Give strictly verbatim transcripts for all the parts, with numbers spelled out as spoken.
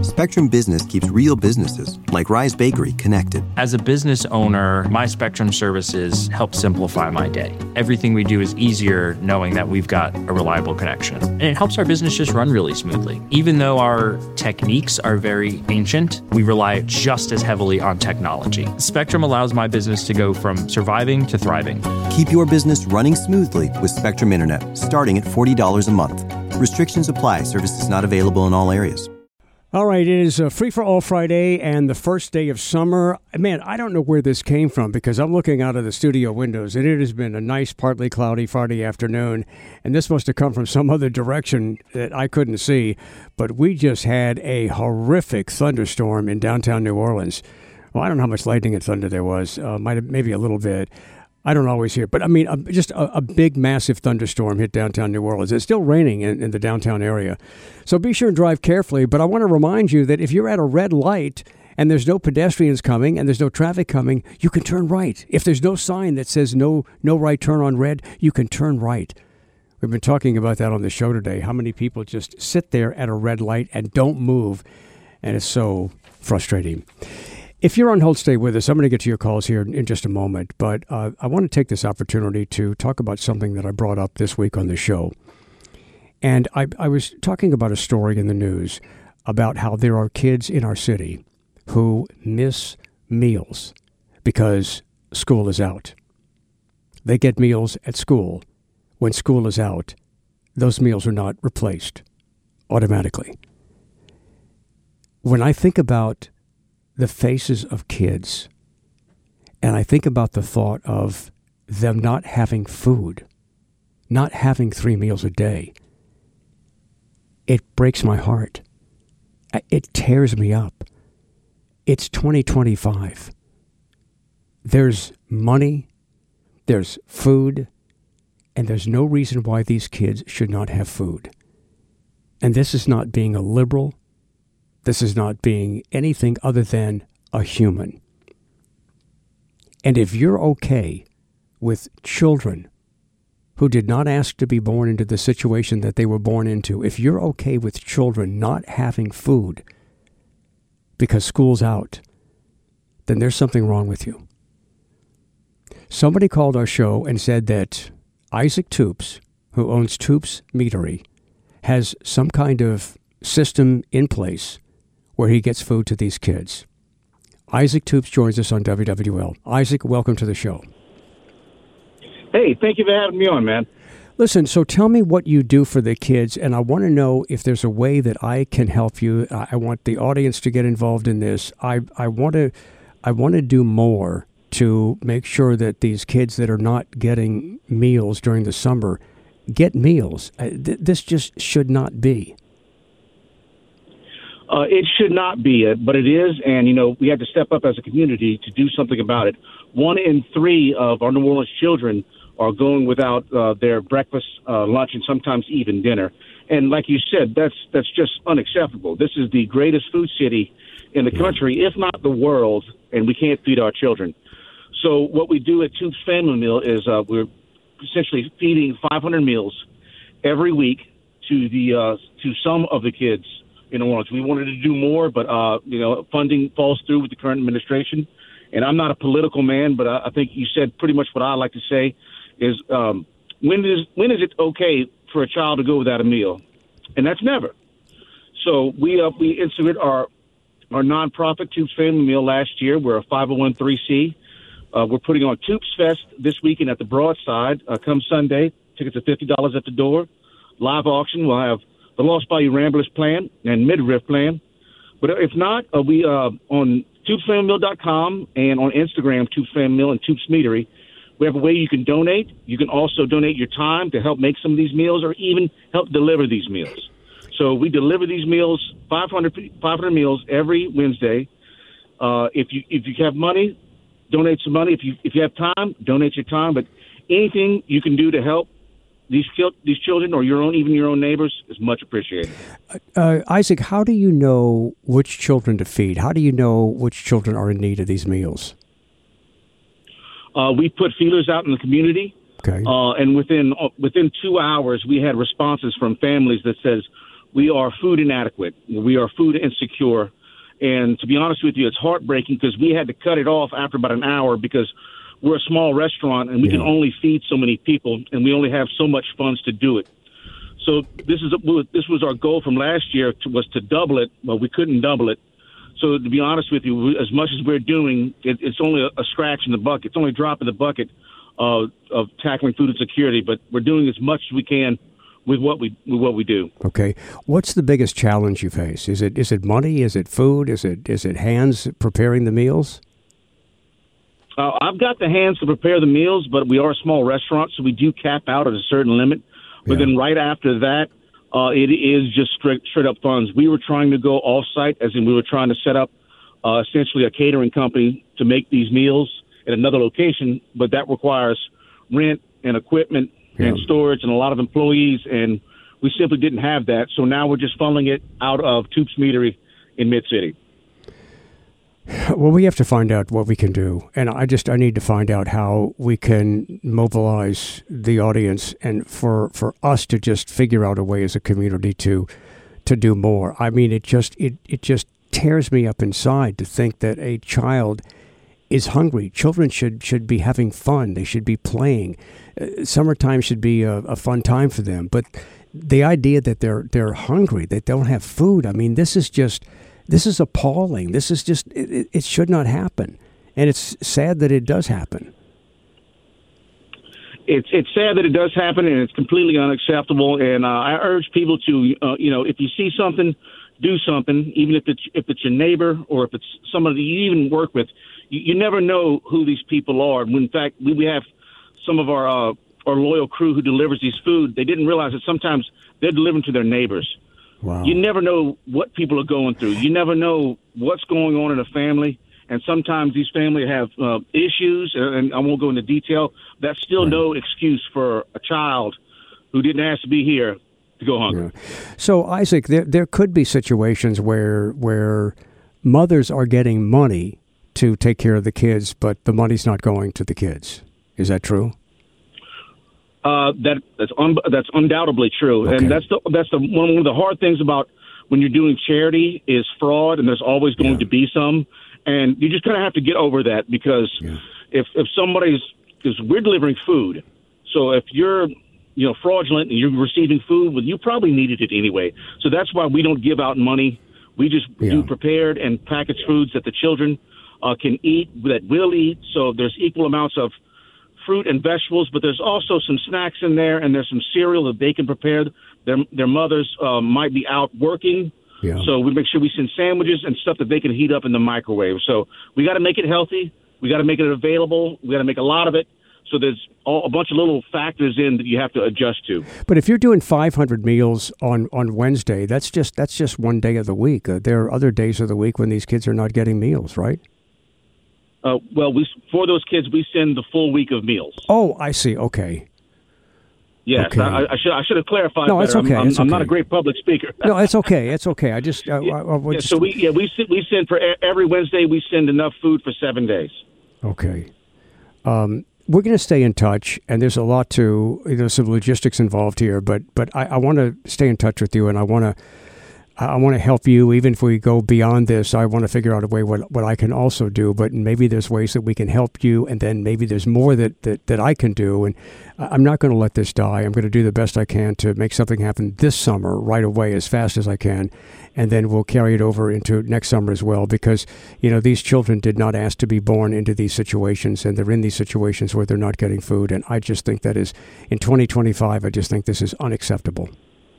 Spectrum Business keeps real businesses, like Rise Bakery, connected. As a business owner, my Spectrum services help simplify my day. Everything we do is easier knowing that we've got a reliable connection. And it helps our business just run really smoothly. Even though our techniques are very ancient, we rely just as heavily on technology. Spectrum allows my business to go from surviving to thriving. Keep your business running smoothly with Spectrum Internet, starting at forty dollars a month. Restrictions apply. Services not available in all areas. All right, it is a Free-for-All Friday and the first day of summer. Man, I don't know where this came from because I'm looking out of the studio windows, and it has been a nice, partly cloudy Friday afternoon, and this must have come from some other direction that I couldn't see, but we just had a horrific thunderstorm in downtown New Orleans. Well, I don't know how much lightning and thunder there was, uh, might have, maybe a little bit. I don't always hear, but I mean, a, just a, a big, massive thunderstorm hit downtown New Orleans. It's still raining in, in the downtown area. So be sure and drive carefully. But I want to remind you that if you're at a red light and there's no pedestrians coming and there's no traffic coming, you can turn right. If there's no sign that says no, no right turn on red, you can turn right. We've been talking about that on the show today. How many people just sit there at a red light and don't move, and it's so frustrating. If you're on hold, stay with us. I'm going to get to your calls here in just a moment, but uh, I want to take this opportunity to talk about something that I brought up this week on the show. And I, I was talking about a story in the news about how there are kids in our city who miss meals because school is out. They get meals at school. When school is out, those meals are not replaced automatically. When I think about the faces of kids, and I think about the thought of them not having food, not having three meals a day, it breaks my heart. It tears me up. It's twenty twenty-five. There's money, there's food, and there's no reason why these kids should not have food. And this is not being a liberal. This is not being anything other than a human. And if you're okay with children who did not ask to be born into the situation that they were born into, if you're okay with children not having food because school's out, then there's something wrong with you. Somebody called our show and said that Isaac Toups, who owns Toups Meadery, has some kind of system in place where he gets food to these kids. Isaac Toups joins us on W W L. Isaac, welcome to the show. Hey, thank you for having me on, man. Listen, so tell me what you do for the kids, and I want to know if there's a way that I can help you. I want the audience to get involved in this. I, I want to I want to do more to make sure that these kids that are not getting meals during the summer get meals. Th- this just should not be. Uh, it should not be, but it is, and, you know, we have to step up as a community to do something about it. One in three of our New Orleans children are going without uh, their breakfast, uh, lunch, and sometimes even dinner. And like you said, that's that's just unacceptable. This is the greatest food city in the country, if not the world, and we can't feed our children. So what we do at Toups Family Meal is uh, we're essentially feeding five hundred meals every week to the uh, to some of the kids in New Orleans. We wanted to do more, but, uh, you know, funding falls through with the current administration. And I'm not a political man, but I, I think you said pretty much what I like to say is um, when is when is it okay for a child to go without a meal? And that's never. So we uh, we instituted our, our nonprofit Toups Family Meal last year. We're a five oh one c. Uh, we're putting on Toups Fest this weekend at the Broadside. Uh, come Sunday, tickets are fifty dollars at the door. Live auction, we'll have the Lost Bayou Ramblers plan and Midriff plan. But if not, uh, we uh, on Toups Family Meal dot com and on Instagram, Toups Family Meal and Toups Meadery, we have a way you can donate. You can also donate your time to help make some of these meals or even help deliver these meals. So we deliver these meals, five hundred, five hundred meals every Wednesday. Uh, if you if you have money, donate some money. If you if you have time, donate your time. But anything you can do to help these these children or your own, even your own neighbors, is much appreciated. Uh, Isaac, how do you know which children to feed? How do you know which children are in need of these meals? Uh, we put feelers out in the community, okay. uh, and within uh, within two hours, we had responses from families that says, we are food inadequate. We are food insecure. And to be honest with you, it's heartbreaking because we had to cut it off after about an hour because we're a small restaurant and we yeah. can only feed so many people, and we only have so much funds to do it. So this is a, this was our goal from last year to, was to double it, but we couldn't double it. So to be honest with you, as much as we're doing, it, it's only a, a scratch in the bucket. It's only a drop in the bucket uh, of tackling food insecurity, but we're doing as much as we can with what we with what we do. Okay, what's the biggest challenge you face? Is it is it money? Is it food? Is it is it hands preparing the meals? Uh, I've got the hands to prepare the meals, but we are a small restaurant, so we do cap out at a certain limit. But yeah. then right after that, uh, it is just straight straight up funds. We were trying to go off site, as in we were trying to set up uh, essentially a catering company to make these meals at another location, but that requires rent and equipment. Yeah. And storage and a lot of employees, and we simply didn't have that. So now we're just funneling it out of Toops Meadery in Mid-City. Well, we have to find out what we can do. And I just, I need to find out how we can mobilize the audience and for, for us to just figure out a way as a community to to do more. I mean, it just, it, it just tears me up inside to think that a child is hungry. Children should should be having fun. They should be playing. Uh, summertime should be a, a fun time for them. But the idea that they're they're hungry, that they don't have food, I mean, this is just this is appalling. This is just it, it should not happen, and it's sad that it does happen. It's it's sad that it does happen, and it's completely unacceptable. And uh, I urge people to, uh, you know, if you see something, do something, even if it's if it's your neighbor or if it's somebody you even work with. You, you never know who these people are. In fact, we, we have some of our uh, our loyal crew who delivers these food. They didn't realize that sometimes they're delivering to their neighbors. Wow. You never know what people are going through. You never know what's going on in a family. And sometimes these families have uh, issues, and I won't go into detail. That's still right. no excuse for a child who didn't ask to be here to go hungry. Yeah. So, Isaac, there there could be situations where where mothers are getting money to take care of the kids, but the money's not going to the kids. Is that true? Uh, that that's un, that's undoubtedly true, okay. and that's the that's the one, one of the hard things about when you're doing charity is fraud, and there's always going yeah. to be some. And you just kind of have to get over that because yeah. if if somebody's because we're delivering food, so if you're you know fraudulent and you're receiving food, well, you probably needed it anyway. So that's why we don't give out money. We just yeah. do prepared and packaged foods that the children uh, can eat, that will eat. So there's equal amounts of fruit and vegetables, but there's also some snacks in there, and there's some cereal that they can prepare. Their their mothers uh, might be out working. Yeah. So we make sure we send sandwiches and stuff that they can heat up in the microwave. So we got to make it healthy. We got to make it available. We got to make a lot of it. So there's all, a bunch of little factors in that you have to adjust to. But if you're doing five hundred meals on, on Wednesday, that's just that's just one day of the week. Uh, there are other days of the week when these kids are not getting meals, right? Uh, well, we for those kids, we send the full week of meals. Oh, I see. Okay. Yes, okay. I, I should I should have clarified. No, it's better. okay. I'm, it's I'm okay. not a great public speaker. No, it's okay. It's okay. I just, uh, yeah, I, I yeah, just so we yeah we send, we send for every Wednesday. We send enough food for seven days. Okay. Um, we're going to stay in touch, and there's a lot to there's some logistics involved here, but but I, I want to stay in touch with you, and I want to. I want to help you, even if we go beyond this. I want to figure out a way what, what I can also do, but maybe there's ways that we can help you, and then maybe there's more that, that, that I can do, and I'm not going to let this die. I'm going to do the best I can to make something happen this summer right away as fast as I can, and then we'll carry it over into next summer as well, because, you know, these children did not ask to be born into these situations, and they're in these situations where they're not getting food, and I just think that is, in twenty twenty-five, I just think this is unacceptable.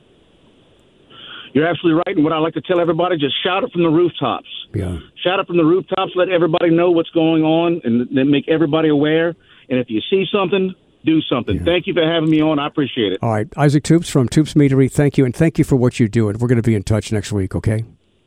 You're absolutely right. And what I like to tell everybody, just shout it from the rooftops. Yeah. Shout it from the rooftops. Let everybody know what's going on and then make everybody aware. And if you see something, do something. Yeah. Thank you for having me on. I appreciate it. All right. Isaac Toops from Toops Meadery, thank you. And thank you for what you do. And we're going to be in touch next week, okay?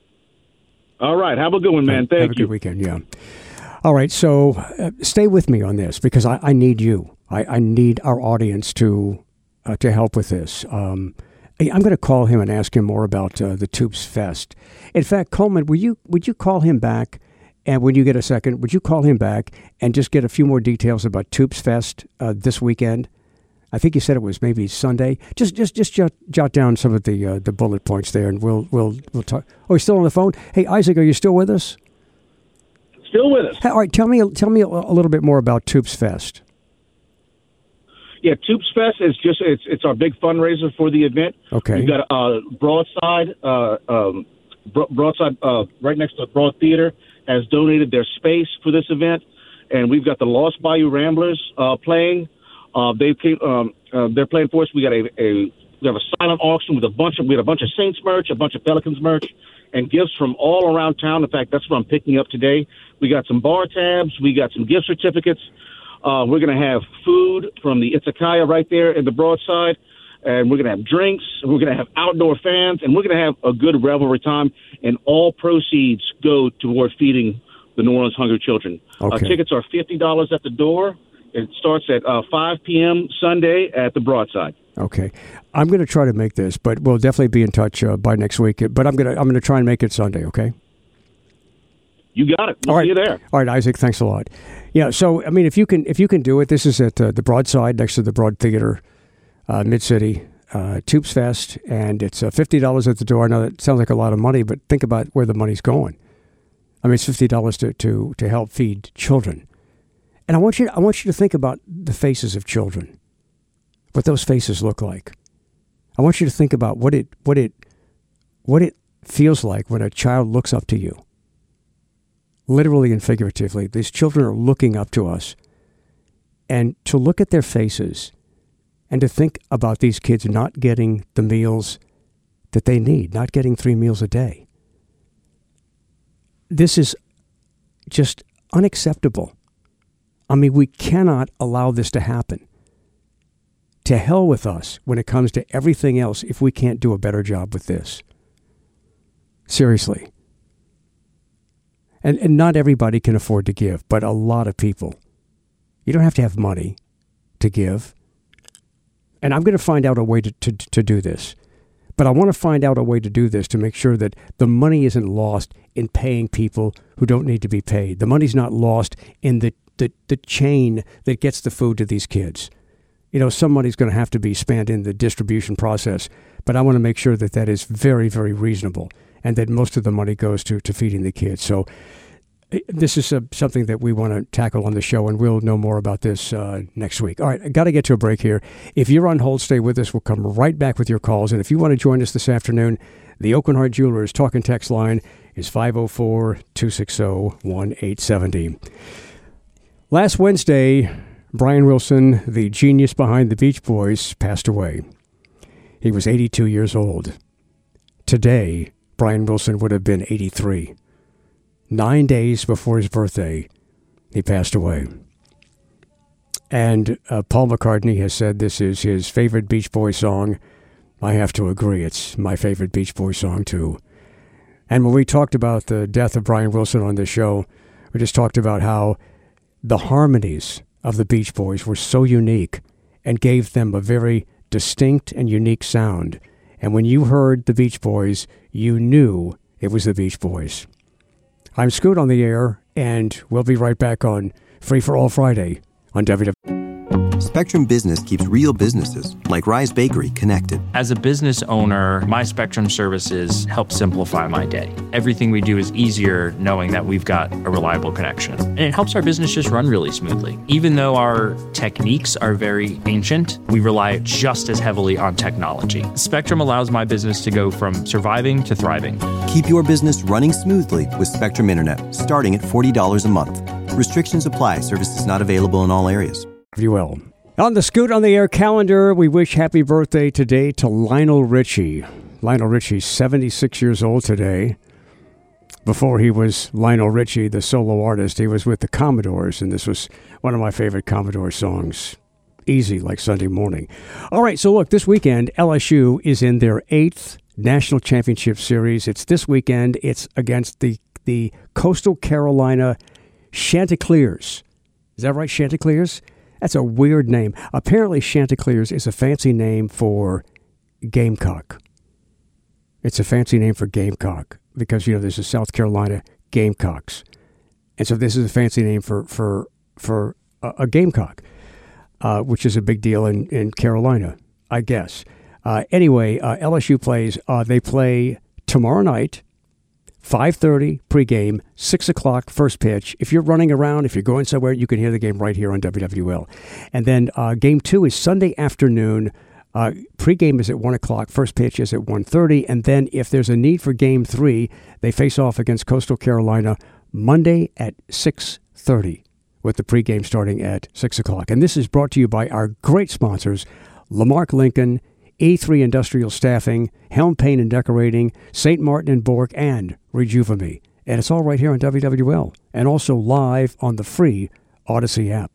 All right. Have a good one, man. Thank have you. Have a good weekend, yeah. All right. So uh, stay with me on this because I, I need you. I, I need our audience to uh, to help with this. Um I'm going to call him and ask him more about uh, the Toops Fest. In fact, Coleman, would you would you call him back, and when you get a second, would you call him back and just get a few more details about Toops Fest uh, this weekend? I think you said it was maybe Sunday. Just just just jot, jot down some of the uh, the bullet points there, and we'll we'll we'll talk. Oh, he's still on the phone. Hey, Isaac, are you still with us? Still with us. Hey, all right, tell me tell me a, a little bit more about Toops Fest. Yeah, Toops Fest is just it's it's our big fundraiser for the event. Okay. We've got uh, Broadside, uh, um, Broadside uh, right next to the Broad Theater has donated their space for this event, and we've got the Lost Bayou Ramblers uh, playing. Uh, they came, um, uh, they're playing for us. We got a, a we have a silent auction with a bunch of we had a bunch of Saints merch, a bunch of Pelicans merch, and gifts from all around town. In fact, that's what I'm picking up today. We got some bar tabs, we got some gift certificates. Uh, we're going to have food from the Izakaya right there in the Broadside, and we're going to have drinks. And we're going to have outdoor fans, and we're going to have a good revelry time. And all proceeds go toward feeding the New Orleans hungry children. Okay. Uh, tickets are fifty dollars at the door. It starts at uh, five p.m. Sunday at the Broadside. Okay, I'm going to try to make this, but we'll definitely be in touch uh, by next week. But I'm going to I'm going to try and make it Sunday. Okay. You got it. We'll All right. see you there. All right, Isaac. Thanks a lot. Yeah. So I mean, if you can if you can do it, this is at uh, the Broadside next to the Broad Theater, uh, Mid City, uh, Toops Fest, and it's uh, fifty dollars at the door. I know that sounds like a lot of money, but think about where the money's going. I mean, it's fifty dollars to to to help feed children. And I want you to, I want you to think about the faces of children, what those faces look like. I want you to think about what it what it what it feels like when a child looks up to you. Literally and figuratively, these children are looking up to us. And to look at their faces and to think about these kids not getting the meals that they need, not getting three meals a day. This is just unacceptable. I mean, we cannot allow this to happen. To hell with us when it comes to everything else if we can't do a better job with this. Seriously. And, and not everybody can afford to give, but a lot of people. You don't have to have money to give. And I'm going to find out a way to, to, to do this. But I want to find out a way to do this to make sure that the money isn't lost in paying people who don't need to be paid. The money's not lost in the The, the chain that gets the food to these kids. You know, some money's going to have to be spent in the distribution process, but I want to make sure that that is very, very reasonable and that most of the money goes to, to feeding the kids. So this is a, something that we want to tackle on the show, and we'll know more about this uh, next week. All right, I got to get to a break here. If you're on hold, stay with us. We'll come right back with your calls. And if you want to join us this afternoon, the Aucoin Hart Jewelers talk and text line is five oh four, two six oh, one eight seven oh. Last Wednesday, Brian Wilson, the genius behind the Beach Boys, passed away. He was eighty-two years old. Today, Brian Wilson would have been eighty-three. Nine days before his birthday, he passed away. And uh, Paul McCartney has said this is his favorite Beach Boys song. I have to agree, it's my favorite Beach Boys song, too. And when we talked about the death of Brian Wilson on this show, we just talked about how the harmonies of the Beach Boys were so unique and gave them a very distinct and unique sound. And when you heard the Beach Boys, you knew it was the Beach Boys. I'm Scoot on the air, and we'll be right back on Free for All Friday on W W E. Spectrum Business keeps real businesses, like Rise Bakery, connected. As a business owner, my Spectrum services help simplify my day. Everything we do is easier knowing that we've got a reliable connection. And it helps our business just run really smoothly. Even though our techniques are very ancient, we rely just as heavily on technology. Spectrum allows my business to go from surviving to thriving. Keep your business running smoothly with Spectrum Internet, starting at forty dollars a month. Restrictions apply. Services not available in all areas. If you will. On the Scoot on the Air calendar, we wish happy birthday today to Lionel Richie. Lionel Richie, seventy-six years old today. Before he was Lionel Richie, the solo artist, he was with the Commodores, and this was one of my favorite Commodore songs. Easy, like Sunday morning. All right, so look, this weekend, L S U is in their eighth National Championship Series. It's this weekend. It's against the, the Coastal Carolina Chanticleers. Is that right, Chanticleers? That's a weird name. Apparently, Chanticleers is a fancy name for gamecock. It's a fancy name for gamecock because, you know, there's a South Carolina Gamecocks. And so this is a fancy name for for, for a, a gamecock. uh, which is a big deal in, in Carolina, I guess. Uh, anyway, uh, L S U plays. Uh, they play tomorrow night, five thirty pregame, six o'clock first pitch. If you're running around, if you're going somewhere, you can hear the game right here on W W L. And then uh, game two is Sunday afternoon. Uh, pregame is at one o'clock. First pitch is at one thirty. And then if there's a need for game three, they face off against Coastal Carolina Monday at six thirty, with the pregame starting at six o'clock. And this is brought to you by our great sponsors, Lamarck Lincoln, E three Industrial Staffing, Helm Paint and Decorating, Saint Martin and Bork, and Rejuvame. And it's all right here on W W L and also live on the free Odyssey app.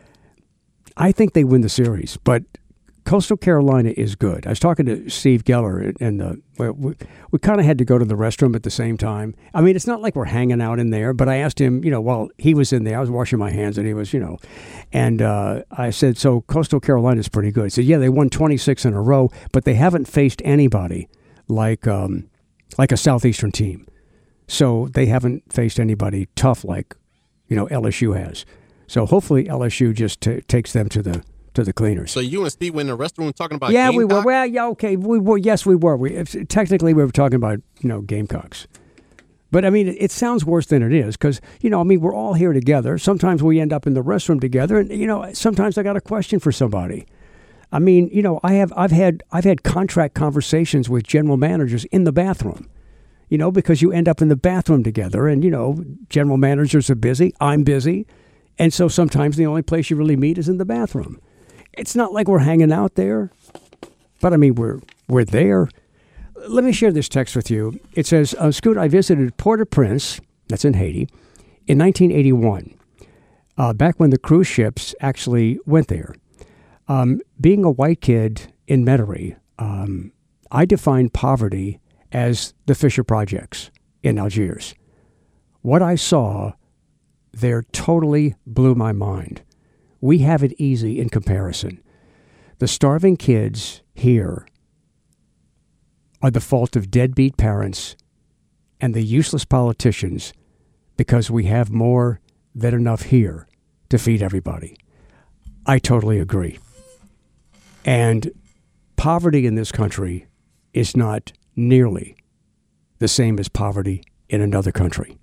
I think they win the series, but Coastal Carolina is good. I was talking to Steve Geller, and uh, we, we kind of had to go to the restroom at the same time. I mean, it's not like we're hanging out in there, but I asked him, you know, while he was in there, I was washing my hands, and he was, you know, and uh, I said, so Coastal Carolina is pretty good. He said, yeah, they won twenty-six in a row, but they haven't faced anybody like um, like a Southeastern team. So they haven't faced anybody tough like, you know, L S U has. So hopefully L S U just t- takes them to the to the cleaners. So you and Steve were in the restroom talking about yeah, Gamecocks? we were. Well, yeah, okay, we were. Yes, we were. We technically we were talking about you know Gamecocks, but I mean it, it sounds worse than it is because you know I mean we're all here together. Sometimes we end up in the restroom together, and you know sometimes I got a question for somebody. I mean you know I have I've had I've had contract conversations with general managers in the bathroom. You know because you end up in the bathroom together, and you know general managers are busy. I'm busy, and so sometimes the only place you really meet is in the bathroom. It's not like we're hanging out there, but I mean, we're we're there. Let me share this text with you. It says, uh, Scoot, I visited Port-au-Prince, that's in Haiti, in nineteen eighty-one, uh, back when the cruise ships actually went there. Um, being a white kid in Metairie, um, I defined poverty as the Fisher Projects in Algiers. What I saw there totally blew my mind. We have it easy in comparison. The starving kids here are the fault of deadbeat parents and the useless politicians because we have more than enough here to feed everybody. I totally agree. And poverty in this country is not nearly the same as poverty in another country.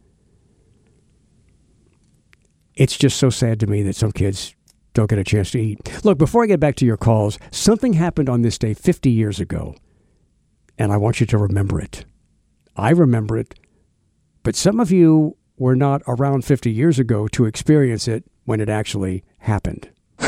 It's just so sad to me that some kids don't get a chance to eat. Look, before I get back to your calls, something happened on this day fifty years ago, and I want you to remember it. I remember it, but some of you were not around fifty years ago to experience it when it actually happened.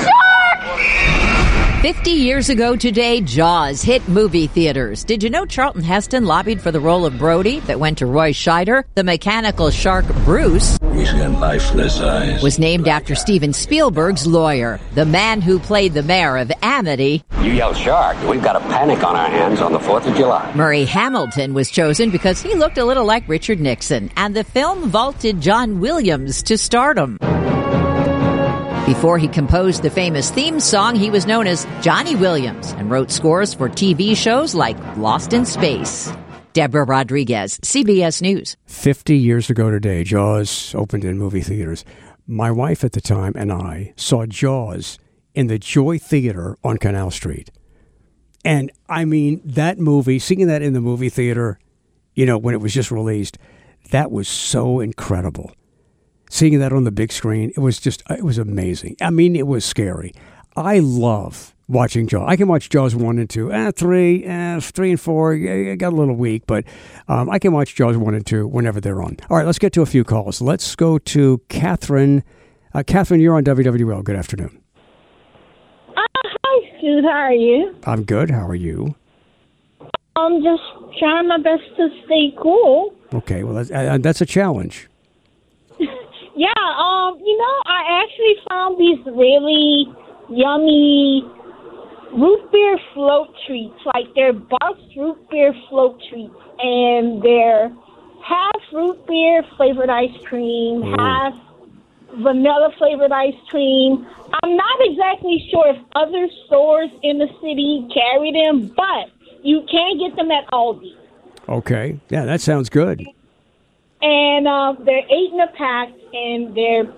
fifty years ago today, Jaws hit movie theaters. Did you know Charlton Heston lobbied for the role of Brody that went to Roy Scheider? The mechanical shark Bruce He's got lifeless eyes. was named after Steven Spielberg's lawyer, the man who played the mayor of Amity. You yell shark, we've got a panic on our hands on the fourth of July. Murray Hamilton was chosen because he looked a little like Richard Nixon, and the film vaulted John Williams to stardom. Before he composed the famous theme song, he was known as Johnny Williams and wrote scores for T V shows like Lost in Space. Deborah Rodriguez, C B S News. Fifty years ago today, Jaws opened in movie theaters. My wife at the time and I saw Jaws in the Joy Theater on Canal Street. And I mean, that movie, seeing that in the movie theater, you know, when it was just released, that was so incredible. Seeing that on the big screen, it was just, it was amazing. I mean, it was scary. I love watching Jaws. I can watch Jaws one and two, eh, three, eh, three and four. I got a little weak, but um, I can watch Jaws one and two whenever they're on. All right, let's get to a few calls. Let's go to Catherine. Uh, Catherine, you're on W W L. Good afternoon. Uh, hi, Scoot. How are you? I'm good. How are you? I'm just trying my best to stay cool. Okay, well, that's, uh, that's a challenge. Yeah, um, you know, I actually found these really yummy root beer float treats. Like, they're Buck's root beer float treats, and they're half root beer flavored ice cream, Ooh. half vanilla flavored ice cream. I'm not exactly sure if other stores in the city carry them, but you can get them at Aldi. Okay, yeah, that sounds good. And uh, they're eight in a pack, and they're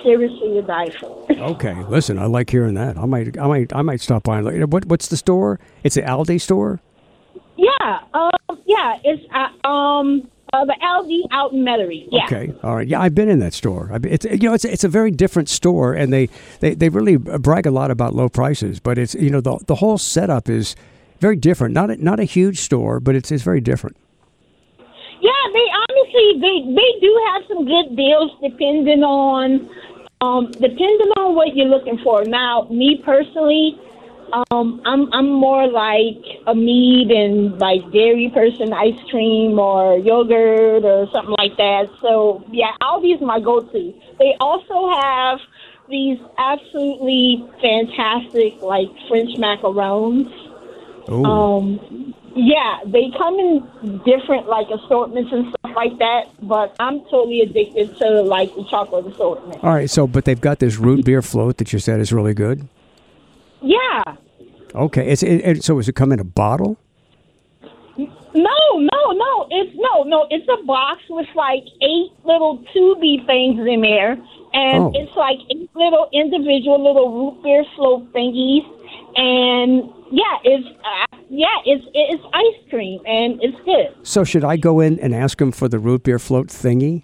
seriously to die for. Okay, listen, I like hearing that. I might, I might, I might stop by. And look. What, what's the store? It's an Aldi store. Yeah, um, yeah, it's uh, um uh, the Aldi out in Metairie. Yeah. Okay, all right. Yeah, I've been in that store. I've been, it's you know it's it's a very different store, and they, they, they really brag a lot about low prices. But it's you know the the whole setup is very different. Not a, not a huge store, but it's it's very different. Yeah, they honestly they they do have some good deals depending on um depending on what you're looking for. Now, me personally. Um, I'm I'm more like a meat and like dairy person, ice cream or yogurt or something like that. So yeah, Aldi's my go-to. They also have these absolutely fantastic like French macarons. Ooh. Um, yeah, they come in different like assortments and stuff like that. But I'm totally addicted to like the chocolate assortment. All right, so but they've got this root beer float that you said is really good. Yeah. Okay. It's it, it, so. Does it come in a bottle? No, no, no. It's no, no. It's a box with like eight little tubey things in there, and oh. it's like eight little individual little root beer float thingies, and yeah, it's uh, yeah, it's it's ice cream, and it's good. So should I go in and ask them for the root beer float thingy?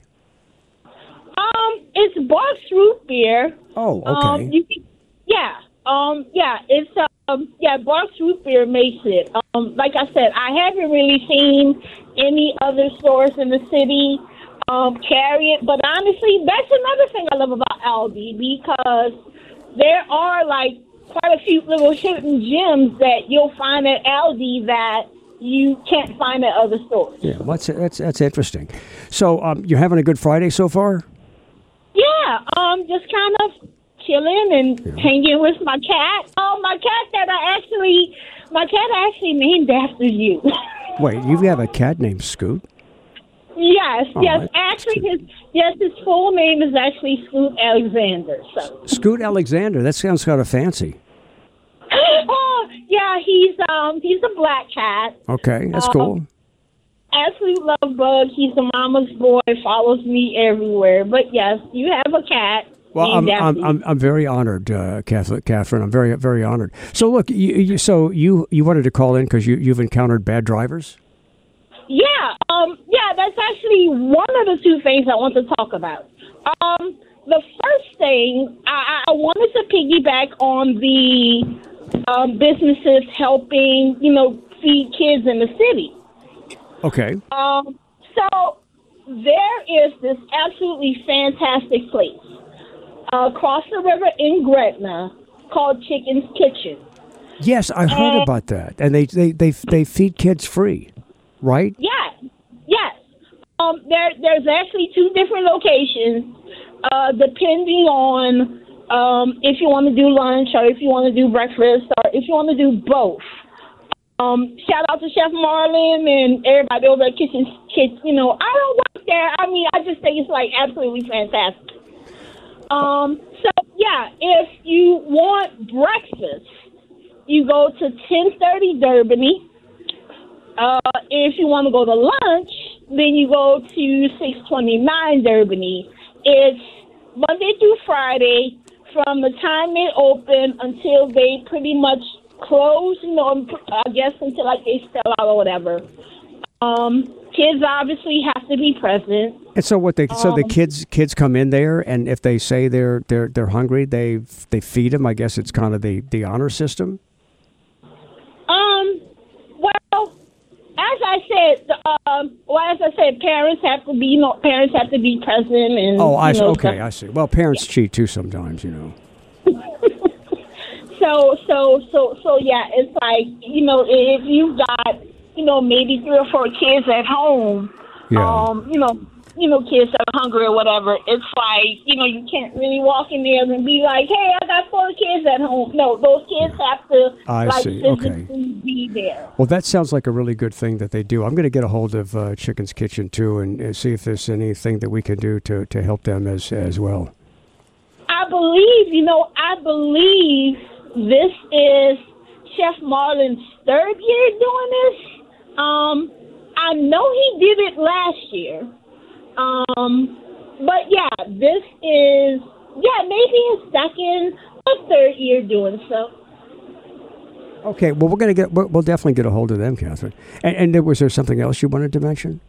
Um, it's boxed root beer. Oh, okay. Um, you can, yeah. Um, yeah, it's um, yeah, Barks Root Beer makes it. Um, like I said, I haven't really seen any other stores in the city um, carry it. But honestly, that's another thing I love about Aldi because there are like quite a few little hidden gems that you'll find at Aldi that you can't find at other stores. Yeah, well, that's that's that's interesting. So, um, you're having a good Friday so far? Yeah, um, just kind of. Chilling and yeah. hanging with my cat. Oh, my cat that I actually, my cat I actually named after you. Wait, you have a cat named Scoot? Yes, oh, yes. Actually, his yes, his full name is actually Scoot Alexander. So Scoot Alexander. That sounds kind of fancy. Oh, yeah. He's um he's a black cat. Okay, that's um, cool. Absolute love bug. He's a mama's boy. Follows me everywhere. But yes, you have a cat. Well, I'm, I'm I'm I'm very honored, uh, Catholic Catherine. I'm very very honored. So look, you, you so you, you wanted to call in because you you've encountered bad drivers. Yeah, um, yeah, that's actually one of the two things I want to talk about. Um, the first thing I, I wanted to piggyback on the um, businesses helping, you know, feed kids in the city. Okay. Um, so there is this absolutely fantastic place. Uh, across the river in Gretna called Chicken's Kitchen. Yes, I heard and, about that. And they, they, they, they feed kids free, right? Yeah, yes. Um, there, there's actually two different locations uh, depending on um, if you want to do lunch or if you want to do breakfast or if you want to do both. Um, shout out to Chef Marlon and everybody over at Kitchen's Kitchen. You know, I don't work there. I mean, I just think it's like absolutely fantastic. Um, so, yeah, if you want breakfast, you go to ten thirty Derbany. Uh, if you want to go to lunch, then you go to six twenty-nine Derbany. It's Monday through Friday from the time they open until they pretty much close, you know, I guess until like they sell out or whatever. Um, kids obviously have to be present. And so what they um, so the kids kids come in there, and if they say they're they're they're hungry, they they feed them. I guess it's kind of the, the honor system. Um. Well, as I said, um. Well, as I said, parents have to be, you know, parents have to be present and. Oh, I you know, okay. stuff. I see. Well, parents yeah. cheat too sometimes, you know. so so so so yeah, it's like, you know, if you've got, you know, maybe three or four kids at home, yeah. um, you know, you know, kids that are hungry or whatever, it's like, you know, you can't really walk in there and be like, hey, I got four kids at home. No, those kids have to, I like, see. physically Okay. be there. Well, that sounds like a really good thing that they do. I'm going to get a hold of uh, Chicken's Kitchen, too, and, and see if there's anything that we can do to, to help them as as well. I believe, you know, I believe this is Chef Marlon's third year doing this. Um, I know he did it last year. Um, but yeah, this is yeah, maybe a second or third year doing so. Okay, well, we're going to get, we'll definitely get a hold of them, Catherine. And, and was there something else you wanted to mention?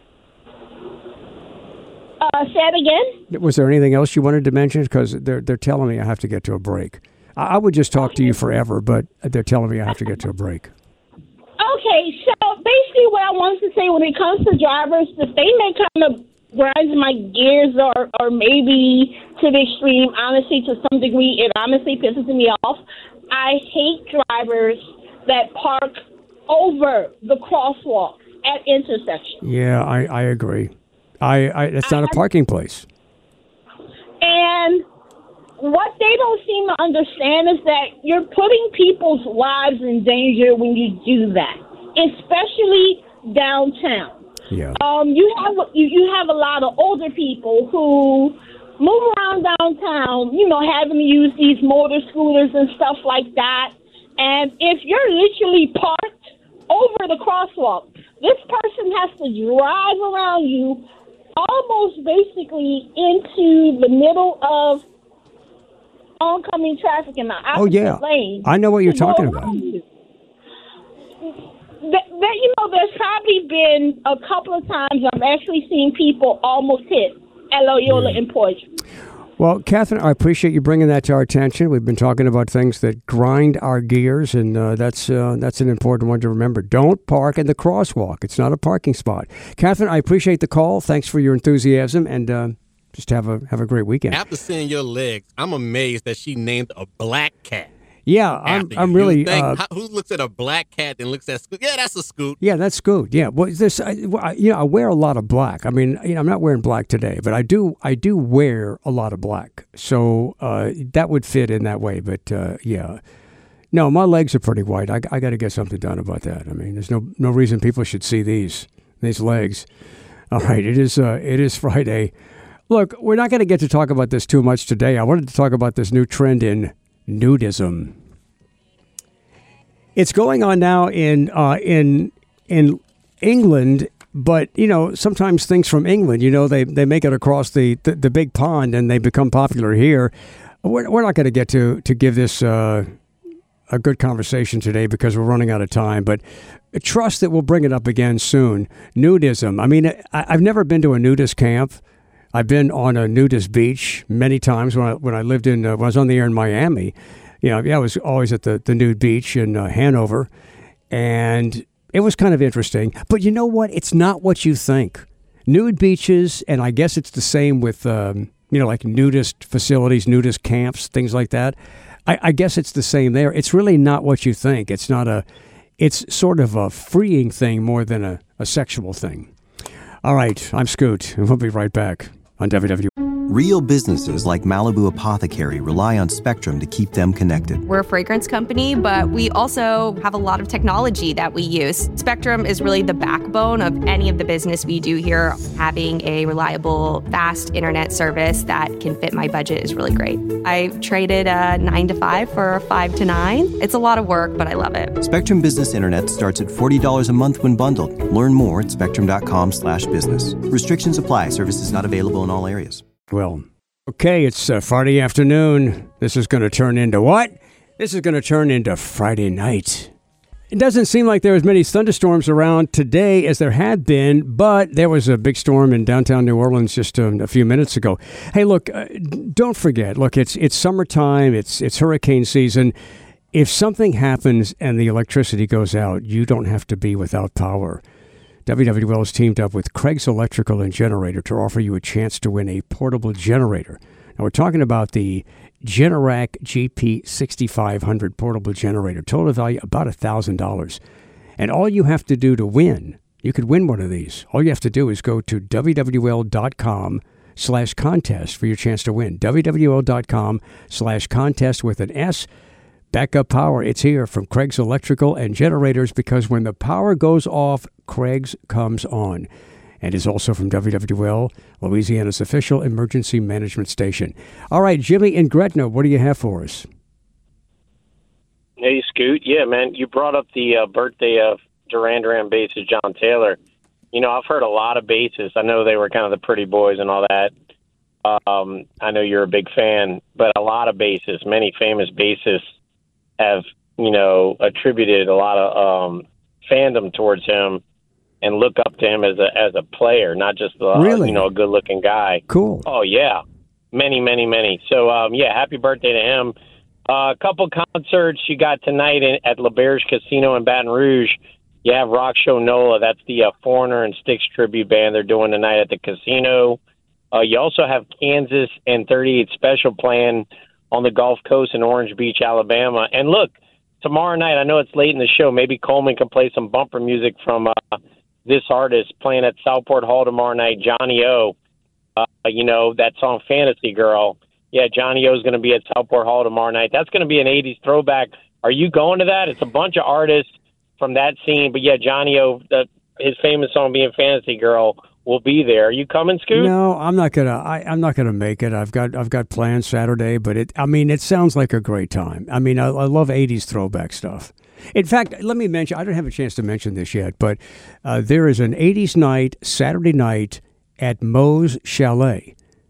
Uh, say it again? Was there anything else you wanted to mention? Because they're, they're telling me I have to get to a break. I, I would just talk to you forever, but they're telling me I have to get to a break. Okay, so basically what I wanted to say when it comes to drivers, the thing that kind of grinds my gears or, or maybe to the extreme, honestly, to some degree, it honestly pisses me off. I hate drivers that park over the crosswalk at intersections. Yeah, I, I agree. I, I It's not a parking place. And what they don't seem to understand is that you're putting people's lives in danger when you do that, especially downtown. Yeah. Um, you have you, you have a lot of older people who move around downtown, you know, having to use these motor scooters and stuff like that. And if you're literally parked over the crosswalk, this person has to drive around you almost basically into the middle of oncoming traffic in the opposite oh, yeah. lane. I know what you're talking about. You. That, that, you know, there's probably been a couple of times I've actually seen people almost hit at Loyola yeah. and Poitras. Well, Catherine, I appreciate you bringing that to our attention. We've been talking about things that grind our gears, and uh, that's uh, that's an important one to remember. Don't park in the crosswalk. It's not a parking spot. Catherine, I appreciate the call. Thanks for your enthusiasm, and uh, just have a have a great weekend. After seeing your legs, I'm amazed that she named a black cat. Yeah, I'm. I'm you. really. You think, uh, how, who looks at a black cat and looks at Scoot? Yeah, that's a Scoot. Yeah, that's Scoot. Yeah, well, this. I, you know, I wear a lot of black. I mean, you know, I'm not wearing black today, but I do. I do wear a lot of black, so uh, that would fit in that way. But uh, yeah, no, my legs are pretty white. I, I got to get something done about that. I mean, there's no no reason people should see these these legs. All right, it is. Uh, it is Friday. Look, we're not going to get to talk about this too much today. I wanted to talk about this new trend in nudism. It's going on now in uh, in in England, but you know sometimes things from England, you know, they, they make it across the, the, the big pond and they become popular here. We're we're not going to get to to give this uh, a good conversation today because we're running out of time. But trust that we'll bring it up again soon. Nudism. I mean, I, I've never been to a nudist camp. I've been on a nudist beach many times when I when I lived in uh, when I was on the air in Miami. You know, yeah, I was always at the, the nude beach in uh, Hanover, and it was kind of interesting. But you know what? It's not what you think. Nude beaches, and I guess it's the same with, um, you know, like nudist facilities, nudist camps, things like that. I, I guess it's the same there. It's really not what you think. It's not a, it's sort of a freeing thing more than a, a sexual thing. All right, I'm Scoot, and we'll be right back on W W E. Real businesses like Malibu Apothecary rely on Spectrum to keep them connected. We're a fragrance company, but we also have a lot of technology that we use. Spectrum is really the backbone of any of the business we do here. Having a reliable, fast internet service that can fit my budget is really great. I traded a nine to five for a five to nine. It's a lot of work, but I love it. Spectrum Business Internet starts at forty dollars a month when bundled. Learn more at spectrum.com slash business. Restrictions apply. Services not available in all areas. Well, okay, it's uh, Friday afternoon. This is going to turn into what? This is going to turn into Friday night. It doesn't seem like there was many thunderstorms around today as there had been, but there was a big storm in downtown New Orleans just um, a few minutes ago. Hey, look, uh, don't forget, look, it's it's summertime, it's it's hurricane season. If something happens and the electricity goes out, you don't have to be without power. W W L has teamed up with Craig's Electrical and Generator to offer you a chance to win a portable generator. Now, we're talking about the Generac G P sixty-five hundred portable generator. Total value about one thousand dollars. And all you have to do to win, you could win one of these. All you have to do is go to wwl.com slash contest for your chance to win. wwl.com slash contest with an S. Backup power, it's here from Craig's Electrical and Generators, because when the power goes off, Craig's comes on. And is also from W W L, Louisiana's official emergency management station. All right, Jimmy in Gretna, what do you have for us? Hey, Scoot. Yeah, man, you brought up the uh, birthday of Duran Duran bassist John Taylor. You know, I've heard a lot of bassists. I know they were kind of the pretty boys and all that. um, I know you're a big fan, but a lot of bassists, many famous bassists have, you know, attributed a lot of um, fandom towards him and look up to him as a as a player, not just a, really? you know, a good-looking guy. Cool. Oh, yeah. Many, many, many. So, um, yeah, happy birthday to him. Uh, a couple concerts you got tonight in, at LeBerge Casino in Baton Rouge. You have Rock Show Nola. That's the uh, Foreigner and Styx tribute band they're doing tonight at the casino. Uh, you also have Kansas and thirty-eight Special playing on the Gulf Coast in Orange Beach, Alabama. And look, tomorrow night, I know it's late in the show. Maybe Coleman can play some bumper music from uh, this artist playing at Southport Hall tomorrow night, Johnny O. Uh, you know, that song Fantasy Girl. Yeah, Johnny O is going to be at Southport Hall tomorrow night. That's going to be an eighties throwback. Are you going to that? It's a bunch of artists from that scene. But, yeah, Johnny O, the, his famous song being Fantasy Girl, will be there. Are you coming, Scoot? No, I'm not gonna. I, I'm not gonna make it. I've got I've got plans Saturday, but it. I mean, it sounds like a great time. I mean, I, I love eighties throwback stuff. In fact, let me mention. I don't have a chance to mention this yet, but uh, there is an eighties night Saturday night at Moe's Chalet.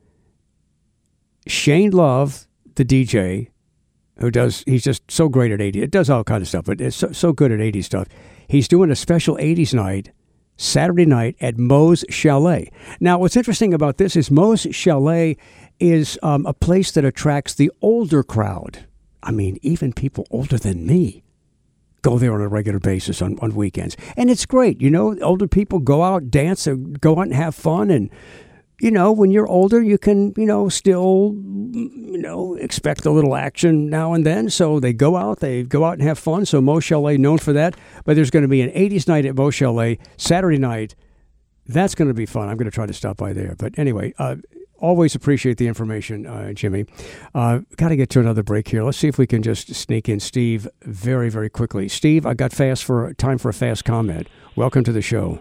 Shane Love, the D J, who does, he's just so great at eighties. It does all kinds of stuff, but it's so, so good at eighties stuff. He's doing a special eighties night Saturday night at Moe's Chalet. Now, what's interesting about this is Moe's Chalet is um, a place that attracts the older crowd. I mean, even people older than me go there on a regular basis on, on weekends. And it's great. You know, older people go out, dance, or go out and have fun. And, you know, when you're older, you can, you know, still, you know, expect a little action now and then. So they go out, they go out and have fun. So Moe's Chalet, known for that. But there's going to be an eighties night at Moe's Chalet, Saturday night. That's going to be fun. I'm going to try to stop by there. But anyway, uh, always appreciate the information, uh, Jimmy. Uh, got to get to another break here. Let's see if we can just sneak in Steve very, very quickly. Steve, I got fast for time for a fast comment. Welcome to the show.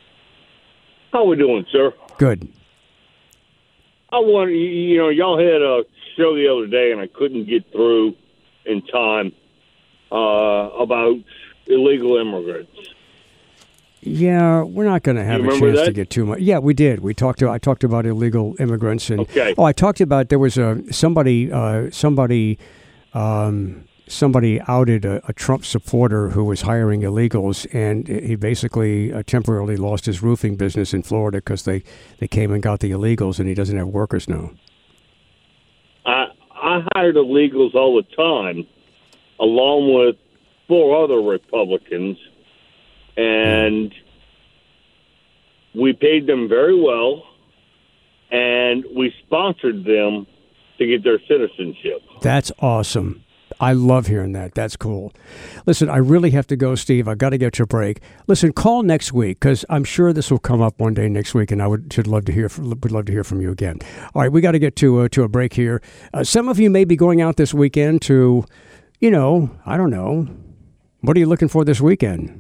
How we doing, sir? Good. I want you know, y'all had a show the other day, and I couldn't get through in time uh, about illegal immigrants. Yeah, we're not going to have you a chance that? to get too much. Yeah, we did. We talked. To, I talked about illegal immigrants, and okay. oh, I talked about there was a somebody, uh, somebody, um, somebody outed a, a Trump supporter who was hiring illegals, and he basically uh, temporarily lost his roofing business in Florida because they, they came and got the illegals, and he doesn't have workers now. I I hired illegals all the time, along with four other Republicans, and we paid them very well, and we sponsored them to get their citizenship. That's awesome. I love hearing that. That's cool. Listen, I really have to go, Steve. I've got to get your break. Listen, call next week because I'm sure this will come up one day next week, and I would should love to hear from, would love to hear from you again. All right, we got to get to uh, to a break here. Uh, some of you may be going out this weekend to, you know, I don't know. What are you looking for this weekend?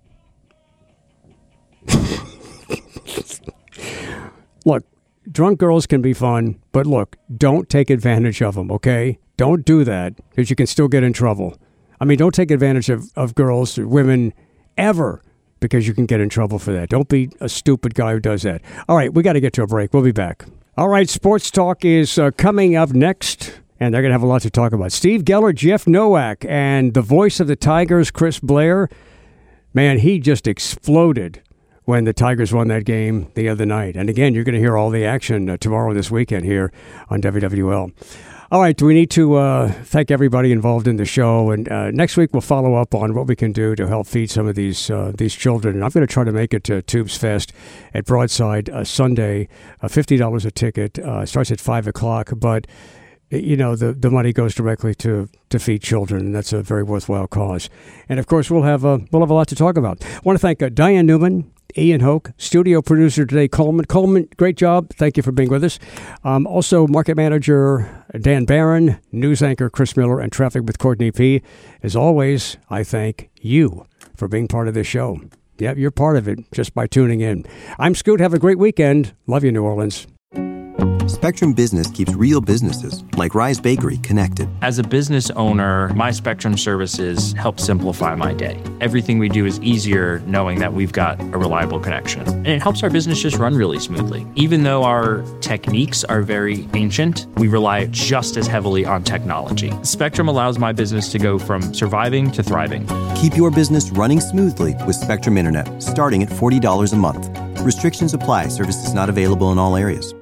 Look, drunk girls can be fun, but look, don't take advantage of them, okay? Don't do that because you can still get in trouble. I mean, don't take advantage of, of girls or women ever because you can get in trouble for that. Don't be a stupid guy who does that. All right, we got to get to a break. We'll be back. All right, Sports Talk is uh, coming up next, and they're going to have a lot to talk about. Steve Geller, Jeff Nowak, and the voice of the Tigers, Chris Blair. Man, he just exploded when the Tigers won that game the other night. And again, you're going to hear all the action uh, tomorrow, this weekend here on W W L. All right, we need to uh, thank everybody involved in the show. And uh, next week, we'll follow up on what we can do to help feed some of these uh, these children. And I'm going to try to make it to Tubes Fest at Broadside uh, Sunday, uh, fifty dollars a ticket. Uh, starts at five o'clock. But, you know, the, the money goes directly to, to feed children, and that's a very worthwhile cause. And, of course, we'll have, uh, we'll have a lot to talk about. I want to thank uh, Diane Newman, Ian Hoke, studio producer today, Coleman. Coleman, great job. Thank you for being with us. Um, also, market manager Dan Barron, news anchor Chris Miller, and traffic with Courtney P. As always, I thank you for being part of this show. Yep, you're part of it just by tuning in. I'm Scoot. Have a great weekend. Love you, New Orleans. Spectrum Business keeps real businesses, like Rise Bakery, connected. As a business owner, my Spectrum services help simplify my day. Everything we do is easier knowing that we've got a reliable connection. And it helps our business just run really smoothly. Even though our techniques are very ancient, we rely just as heavily on technology. Spectrum allows my business to go from surviving to thriving. Keep your business running smoothly with Spectrum Internet, starting at forty dollars a month. Restrictions apply. Services not available in all areas.